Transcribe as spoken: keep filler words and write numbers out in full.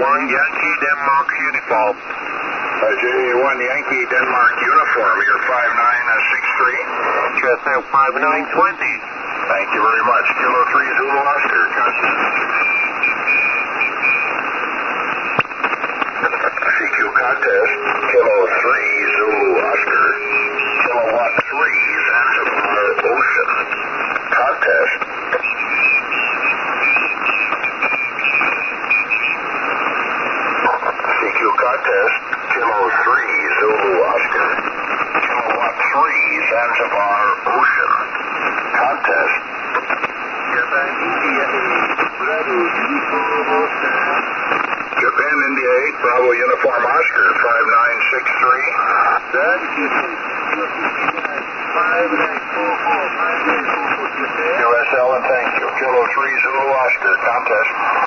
one Yankee Denmark uniform. Uh, J one Yankee Denmark uniform, you're five nine six three. Just now five nine twenty. Thank you very much. Kilo three Zulu Oscar, contact. C Q contest, Kilo three Zulu Oscar, Kilowatt three Zanzibar Ocean, contest. C Q contest, Kilo three Zulu Oscar, Kilowatt three Zanzibar Ocean, contest. Japan India eight, Bravo Uniform Oscar, five nine six three. U S L and thank you. Kilo three Zulu Oscar, contest.